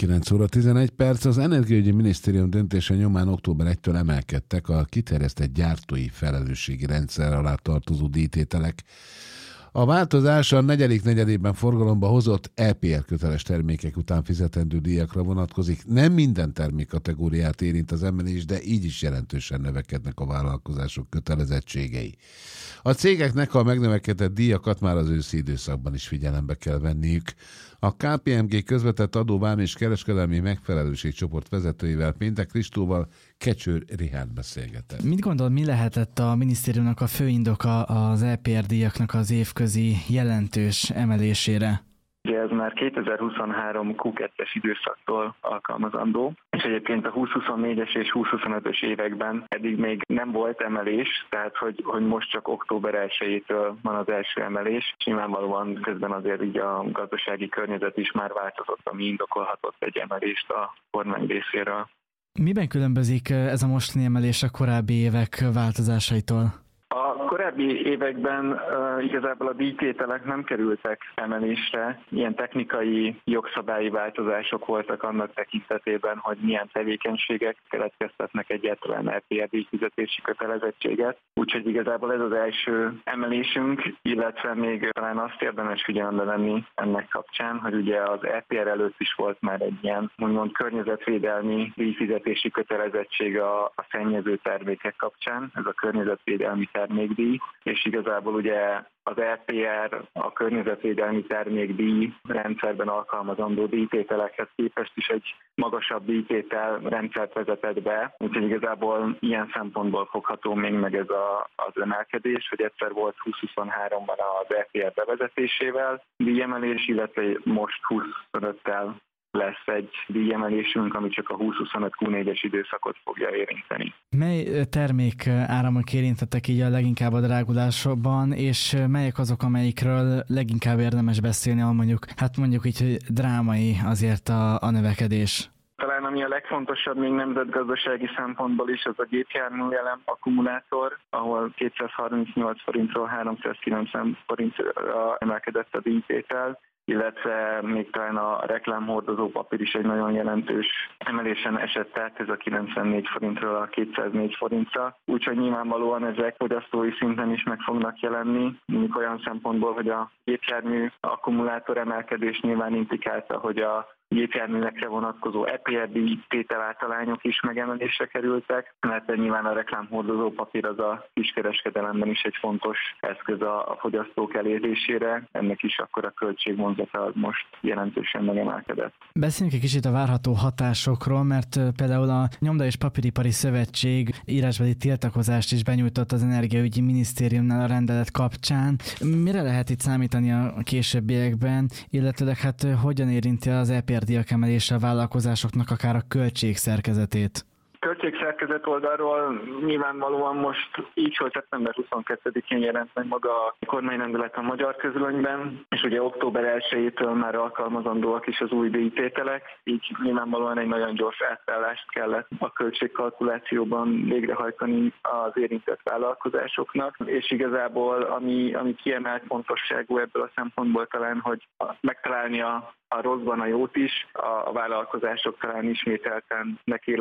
9 óra 11 perc. Az Energiaügyi Minisztérium döntése nyomán október 1-től emelkedtek a kiterjesztett gyártói felelősségi rendszer alá tartozó díjtételek. A változás a negyedik negyedében forgalomba hozott EPR köteles termékek után fizetendő díjakra vonatkozik. Nem minden termékkategóriát érint az emelés, de így is jelentősen növekednek a vállalkozások kötelezettségei. A cégeknek a megnövekedett díjakat már az őszi időszakban is figyelembe kell venniük. A KPMG közvetett adóvám és kereskedelmi megfelelőségcsoport vezetőivel Péntek Kristóval Kecsőr Rihárd beszélgetett. Mit gondol, mi lehetett a minisztériumnak a fő indoka az EPR díjaknak az évközi jelentős emelésére? Ugye ez már 2023 Q2-es időszaktól alkalmazandó, és egyébként a 2024-es és 2025-ös években eddig még nem volt emelés, tehát hogy most csak október 1-től van az első emelés, és nyilvánvalóan közben azért így a gazdasági környezet is már változott, ami indokolhatott egy emelést a kormány részéről. Miben különbözik ez a mostani emelés a korábbi évek változásaitól? A korábbi években igazából a díjtételek nem kerültek emelésre. Ilyen technikai jogszabályi változások voltak annak tekintetében, hogy milyen tevékenységek keletkeztetnek egyáltalán EPR díjfizetési kötelezettséget. Úgyhogy igazából ez az első emelésünk, illetve még talán azt érdemes figyelembe venni ennek kapcsán, hogy ugye az EPR előtt is volt már egy ilyen úgymond környezetvédelmi díjfizetési kötelezettség a szennyező termékek kapcsán, ez a környezetvédelmi termékdíj, és igazából ugye az EPR a környezetvédelmi termékdíj rendszerben alkalmazandó díjtételekhez képest is egy magasabb díjtétel rendszert vezetett be, úgyhogy igazából ilyen szempontból fogható még meg ez az emelkedés, hogy egyszer volt 2023-ban az EPR bevezetésésével díjemelés, illetve most 2025-tel lesz egy díjemelésünk, ami csak a 2025 Q4-es időszakot fogja érinteni. Mely termék áramok érintettek így a leginkább a drágulásban, és melyek azok, amelyikről leginkább érdemes beszélni, mondjuk így, hogy drámai azért a növekedés? Talán ami a legfontosabb még nemzetgazdasági szempontból is, az a gépjárműelem akkumulátor, ahol 238 forintról 390 forintra emelkedett a díjtétel, illetve még talán a reklámhordozó papír is egy nagyon jelentős emelésen esett át, ez a 94 forintról a 204 forintra. Úgyhogy nyilvánvalóan ezek fogyasztói szinten is meg fognak jelenni, mondjuk olyan szempontból, hogy a gépjármű akkumulátor emelkedés nyilván indikálta, hogy a gépjárművekre vonatkozó EPR díjtételáltalányok is megemelésre kerültek, mert nyilván a reklámhordozó papír az a kiskereskedelemben is egy fontos eszköz a fogyasztók elérésére, ennek is akkor a költségvonzata most jelentősen megemelkedett. Beszéljünk egy kicsit a várható hatásokról, mert például a Nyomda és Papíripari Szövetség írásbeli tiltakozást is benyújtott az Energiaügyi Minisztériumnál a rendelet kapcsán. Mire lehet itt számítani a későbbiekben, illetőleg hogyan érinti az EPR díjak emelése a vállalkozásoknak akár a költségszerkezetét? Költségszerkezet oldalról nyilvánvalóan most így, hogy szeptember 22-én jelent meg maga a kormányrendelet a magyar közlönyben, és ugye október 1-től már alkalmazandóak is az új díjtételek, így nyilvánvalóan egy nagyon gyors átállást kellett a költségkalkulációban végrehajtani az érintett vállalkozásoknak, és igazából ami kiemelt fontosságú ebből a szempontból talán, hogy megtalálni a rosszban a jót is, a vállalkozások talán ismételten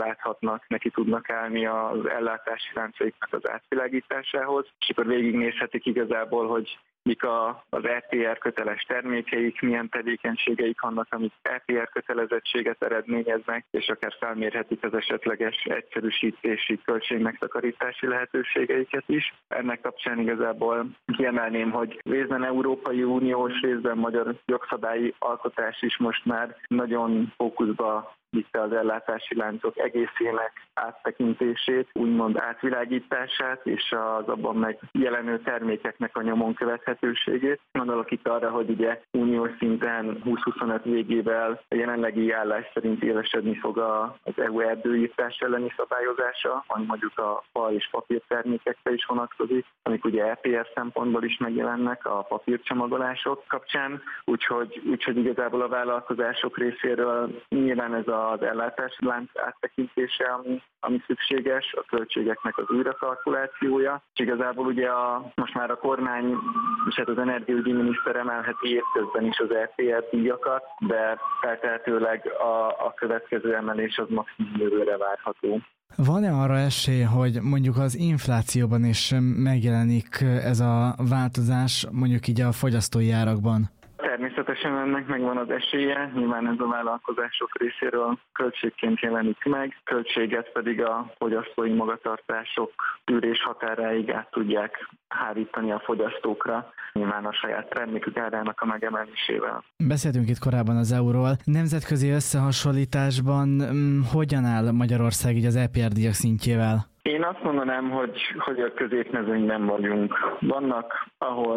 neki tudnak állni az ellátási láncaiknak az átvilágításához, és akkor végignézhetik igazából, hogy mik az EPR köteles termékeik, milyen tevékenységeik vannak, amik EPR kötelezettséget eredményeznek, és akár felmérhetik az esetleges egyszerűsítési, költségmegtakarítási lehetőségeiket is. Ennek kapcsán igazából kiemelném, hogy részben Európai Uniós, részben magyar jogszabályi alkotás is most már nagyon fókuszba vitte az ellátási láncok egészének áttekintését, úgymond átvilágítását, és az abban megjelenő termékeknek a nyomon követhetőségét. Gondolok itt arra, hogy ugye uniós szinten 2025 végével a jelenlegi állás szerint élesedni fog az EU erdőírtás elleni szabályozása, ami mondjuk a fa és papírtermékekre is vonatkozik, amik ugye EPR szempontból is megjelennek a papírcsomagolások kapcsán, úgyhogy igazából a vállalkozások részéről nyilván ez a az ellátási lánc áttekintése, ami szükséges, a költségeknek az újrakalkulációja. És igazából ugye most már a kormány és hát az energiaügyi miniszter emelheti évközben is az RTR díjakat, de feltehetőleg a következő emelés az maximum jövőre várható. Van-e arra esély, hogy mondjuk az inflációban is megjelenik ez a változás, mondjuk így a fogyasztói árakban? Természetesen ennek megvan az esélye, nyilván ez a vállalkozások részéről költségként jelenik meg, költséget pedig a fogyasztói magatartások tűrés határáig át tudják hárítani a fogyasztókra, nyilván a saját termékük árának a megemelésével. Beszéltünk itt korábban az euróról. Nemzetközi összehasonlításban hogyan áll Magyarország így az EPR-díjak szintjével? Én azt mondanám, hogy a középmezőnyben vagyunk. Vannak,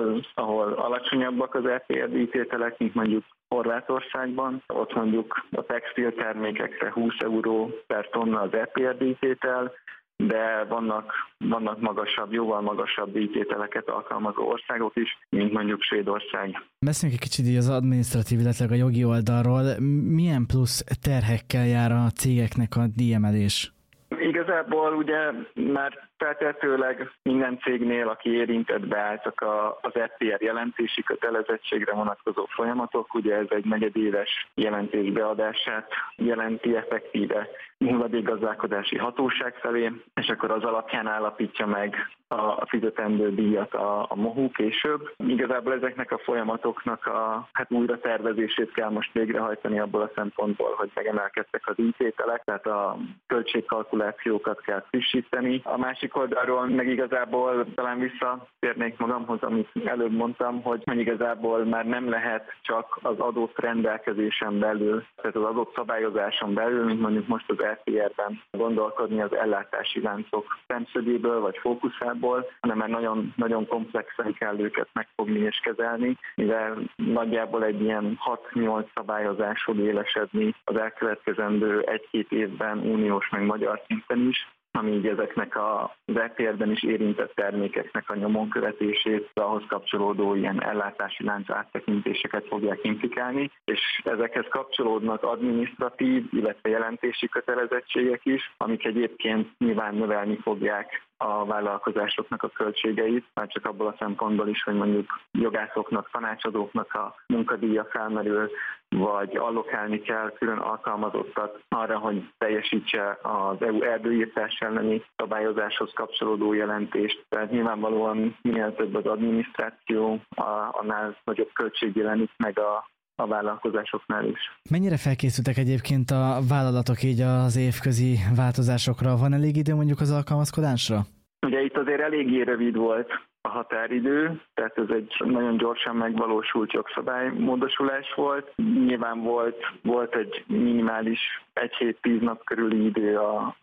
ahol alacsonyabbak az EPR díjtételek, mint mondjuk Horvátországban. Ott mondjuk a textiltermékekre 20 euró per tonna az EPR díjtétel, de vannak jóval magasabb díjtételeket alkalmazó országok is, mint mondjuk Svédország. Beszéljünk egy kicsit az adminisztratív, illetve a jogi oldalról. Milyen plusz terhekkel jár a cégeknek a díjemelés? Igazából ugye már feltehetőleg minden cégnél, aki érintett, beálltak az EPR jelentési kötelezettségre vonatkozó folyamatok. Ugye ez egy negyedéves jelentés beadását jelenti effektíve hulladékgazdálkodási hatóság felé, és akkor az alapján állapítja meg a fizetendő díjat a MOHU később. Igazából ezeknek a folyamatoknak a újra tervezését kell most végrehajtani abból a szempontból, hogy megemelkedtek a díjtételek, tehát a költségkalkulációkat kell frissíteni. A másik oldalról meg igazából talán visszatérnék magamhoz, amit előbb mondtam, hogy igazából már nem lehet csak az adott rendelkezésen belül, tehát az adott szabályozáson belül, mint mondjuk most az EPR-ben gondolkodni az ellátási láncok szemszögéből vagy fókuszából, hanem már nagyon, nagyon komplexen kell őket megfogni és kezelni, mivel nagyjából egy ilyen 6-8 szabályozás fog élesedni az elkövetkezendő 1-2 évben uniós meg magyar szinten is, ami így ezeknek az EPR-ben is érintett termékeknek a nyomon követését, ahhoz kapcsolódó ilyen ellátási lánc áttekintéseket fogják implikálni, és ezekhez kapcsolódnak adminisztratív, illetve jelentési kötelezettségek is, amik egyébként nyilván növelni fogják a vállalkozásoknak a költségeit, már csak abból a szempontból is, hogy mondjuk jogászoknak, tanácsadóknak a munkadíja felmerül, vagy allokálni kell külön alkalmazottat arra, hogy teljesítse az EU erdőírtás elleni szabályozáshoz kapcsolódó jelentést. Tehát nyilvánvalóan minél több az adminisztráció, annál nagyobb költség jelenik meg a vállalkozásoknál is. Mennyire felkészültek egyébként a vállalatok így az évközi változásokra? Van elég idő mondjuk az alkalmazkodásra? Ugye itt azért eléggé rövid volt a határidő, tehát ez egy nagyon gyorsan megvalósult jogszabálymódosulás volt. Nyilván volt egy minimális 1-7-10 nap körüli idő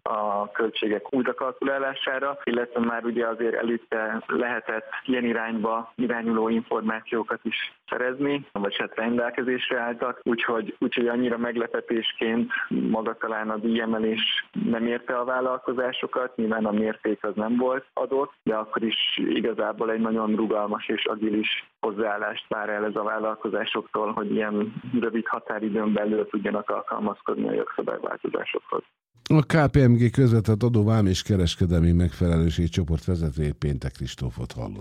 a költségek újrakalkulálására, illetve már ugye azért előtte lehetett ilyen irányba irányuló információkat is szerezni, vagy hát rendelkezésre álltak, úgyhogy annyira meglepetésként maga talán a díjemelés nem érte a vállalkozásokat, nyilván a mérték az nem volt adott, de akkor is igazából egy nagyon rugalmas és agilis hozzáállást vár el ez a vállalkozásoktól, hogy ilyen rövid határidőn belül tudjanak alkalmazkodni a jogszabályváltozásokhoz. A KPMG közvetett adó vám és kereskedelmi megfelelőség csoport vezetőjét, Péntek Kristófot hallott.